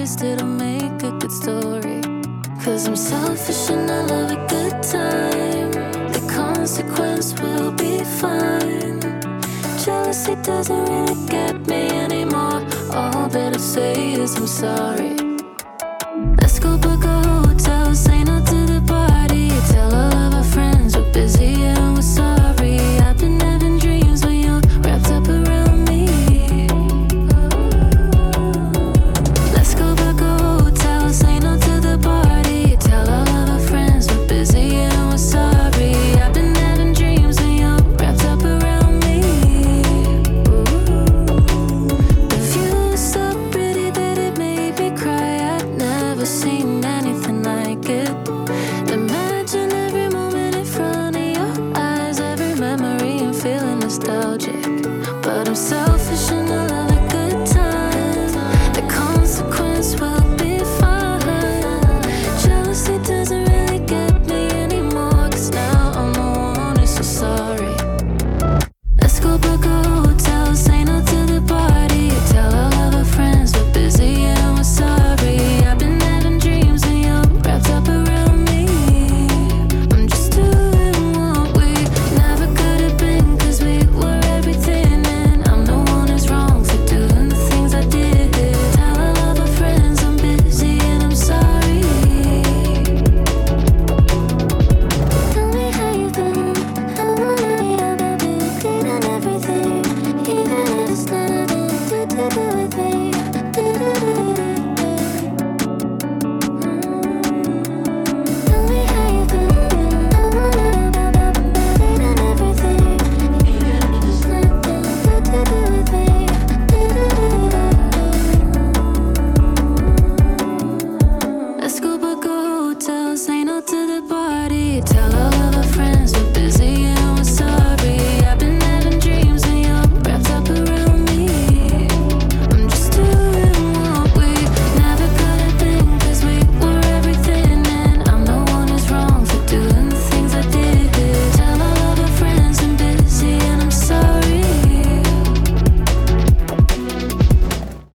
honest, it'll make a good story. Cause I'm selfish and I love a good time. The consequence will be fine. Jealousy doesn't really get me anymore. All that I say is I'm sorry.